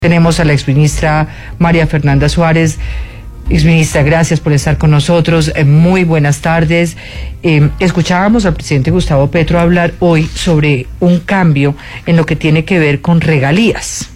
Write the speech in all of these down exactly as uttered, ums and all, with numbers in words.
Tenemos a la exministra María Fernanda Suárez. Exministra, gracias por estar con nosotros. Eh, muy buenas tardes. Eh, escuchábamos al presidente Gustavo Petro hablar hoy sobre un cambio en lo que tiene que ver con regalías.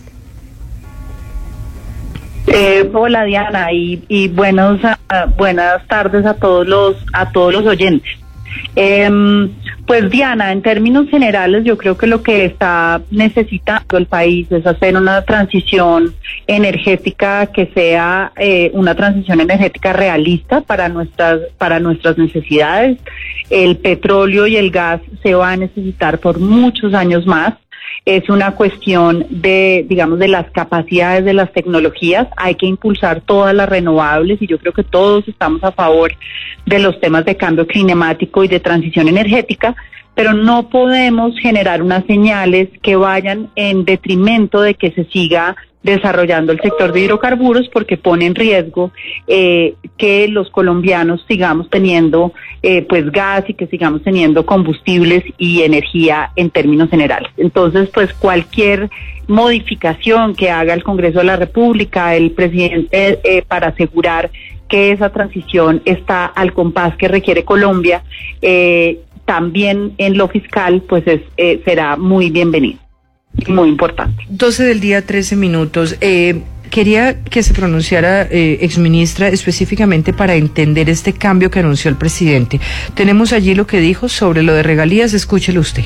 Eh, hola Diana y, y buenos, uh, buenas tardes a todos los a todos los oyentes. Eh, pues Diana, en términos generales yo creo que lo que está necesitando el país es hacer una transición energética que sea eh, una transición energética realista para nuestras para nuestras necesidades. El petróleo y el gas se va a necesitar por muchos años más. Es una cuestión de, digamos, de las capacidades de las tecnologías. Hay que impulsar todas las renovables y yo creo que todos estamos a favor de los temas de cambio climático y de transición energética, pero no podemos generar unas señales que vayan en detrimento de que se siga desarrollando el sector de hidrocarburos, porque pone en riesgo eh, que los colombianos sigamos teniendo eh, pues gas y que sigamos teniendo combustibles y energía en términos generales. Entonces, pues cualquier modificación que haga el Congreso de la República, el presidente, eh, para asegurar que esa transición está al compás que requiere Colombia, eh, también en lo fiscal, pues es, eh, será muy bienvenido. Muy importante. doce del día, trece minutos. Eh, quería que se pronunciara, eh, exministra, específicamente para entender este cambio que anunció el presidente. Tenemos allí lo que dijo sobre lo de regalías, escúchelo usted.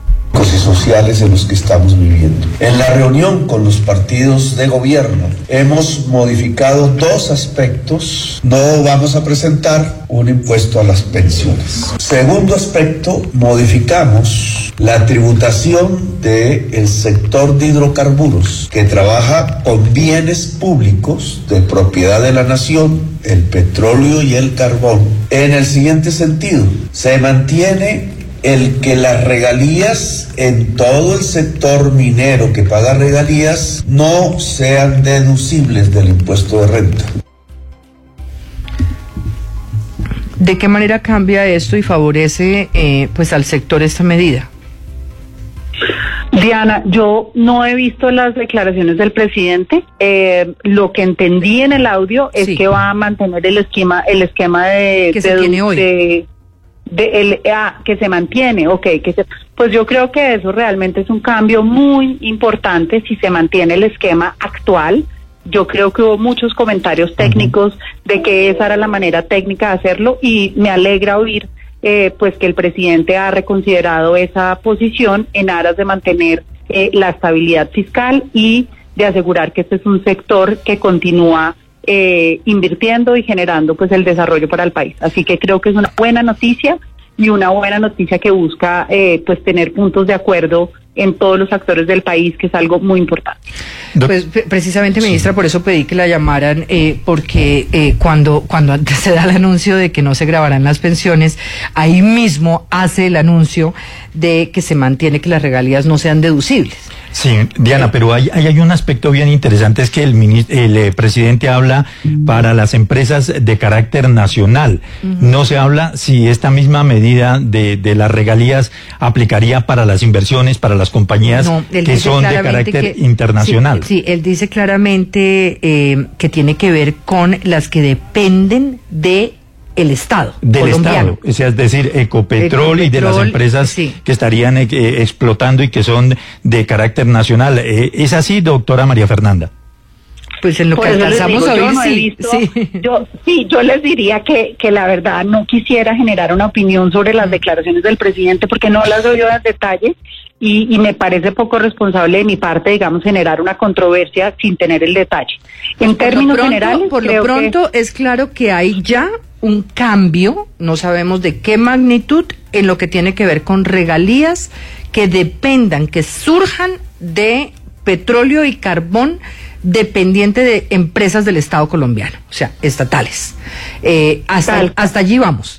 Y sociales en los que estamos viviendo. En la reunión con los partidos de gobierno hemos modificado dos aspectos. No vamos a presentar un impuesto a las pensiones. Segundo aspecto, modificamos la tributación del sector de hidrocarburos que trabaja con bienes públicos de propiedad de la nación, el petróleo y el carbón. En el siguiente sentido, se mantiene el que las regalías en todo el sector minero que paga regalías no sean deducibles del impuesto de renta. ¿De qué manera cambia esto y favorece eh, pues al sector esta medida? Diana, yo no he visto las declaraciones del presidente. Eh, lo que entendí en el audio es sí. que va a mantener el esquema, el esquema de que de, se tiene hoy. De, de el, ah, que se mantiene, okay, que se, pues yo creo que eso realmente es un cambio muy importante si se mantiene el esquema actual. Yo creo que hubo muchos comentarios técnicos uh-huh. de que esa era la manera técnica de hacerlo y me alegra oír eh, pues que el presidente ha reconsiderado esa posición en aras de mantener eh, la estabilidad fiscal y de asegurar que este es un sector que continúa Eh, invirtiendo y generando pues el desarrollo para el país. Así que creo que es una buena noticia y una buena noticia que busca eh, pues tener puntos de acuerdo en todos los actores del país, que es algo muy importante. Pues precisamente, ministra, por eso pedí que la llamaran, eh, porque eh, cuando cuando se da el anuncio de que no se grabarán las pensiones, ahí mismo hace el anuncio de que se mantiene que las regalías no sean deducibles. Sí, Diana, pero hay, hay, hay un aspecto bien interesante, es que el, el eh, presidente habla para las empresas de carácter nacional. Uh-huh. No se habla si esta misma medida de, de las regalías aplicaría para las inversiones, para las compañías no, que son de carácter que, internacional. Sí, sí, él dice claramente eh, que tiene que ver con las que dependen de el Estado del colombiano. Estado, o sea, es decir, Ecopetrol, Ecopetrol y de las empresas sí. que estarían eh, explotando y que son de carácter nacional. Eh, ¿Es así, doctora María Fernanda? Pues en lo pues que alcanzamos a ver, no sí, visto, sí. Yo, sí, yo les diría que, que la verdad no quisiera generar una opinión sobre las declaraciones del presidente porque no las doy en detalle y, y me parece poco responsable de mi parte, digamos, generar una controversia sin tener el detalle. En por términos pronto, generales, por lo pronto que... es claro que hay ya un cambio, no sabemos de qué magnitud, en lo que tiene que ver con regalías que dependan, que surjan de petróleo y carbón dependiente de empresas del Estado colombiano, o sea, estatales. Eh, hasta, hasta allí vamos.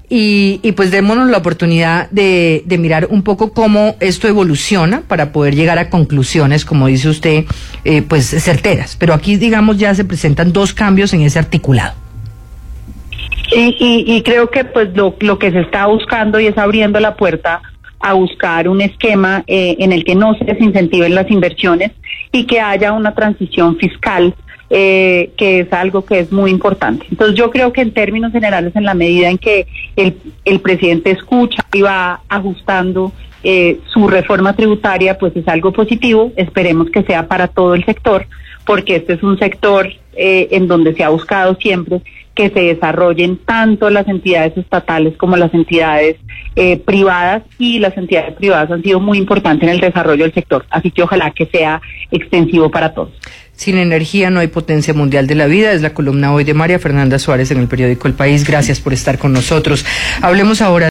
Y, y pues démonos la oportunidad de, de mirar un poco cómo esto evoluciona para poder llegar a conclusiones, como dice usted, eh, pues certeras. Pero aquí, digamos, ya se presentan dos cambios en ese articulado. Y, y, y creo que pues lo, lo que se está buscando y es abriendo la puerta a buscar un esquema eh, en el que no se desincentiven las inversiones y que haya una transición fiscal, eh, que es algo que es muy importante. Entonces yo creo que en términos generales, en la medida en que el, el presidente escucha y va ajustando eh, su reforma tributaria, pues es algo positivo. Esperemos que sea para todo el sector, porque este es un sector eh, en donde se ha buscado siempre que se desarrollen tanto las entidades estatales como las entidades eh, privadas, y las entidades privadas han sido muy importantes en el desarrollo del sector, así que ojalá que sea extensivo para todos. Sin energía no hay potencia mundial de la vida, es la columna hoy de María Fernanda Suárez en el periódico El País. Gracias por estar con nosotros. Hablemos ahora